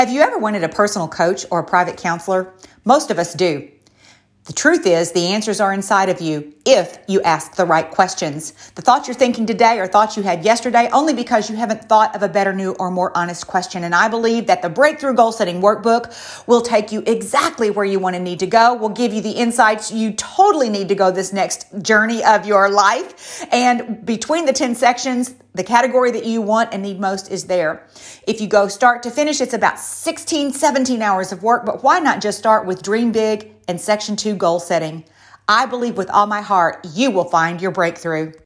Have you ever wanted a personal coach or a private counselor? Most of us do. The truth is, the answers are inside of you if you ask the right questions. The thoughts you're thinking today are thoughts you had yesterday only because you haven't thought of a better, new, or more honest question. And I believe that the Breakthrough Goal Setting Workbook will take you exactly where you want to need to go, will give you the insights you totally need to go this next journey of your life. And between the 10 sections, the category that you want and need most is there. If you go start to finish, it's about 16, 17 hours of work, but why not just start with Dream Big and Section 2 goal setting? I believe with all my heart, you will find your breakthrough.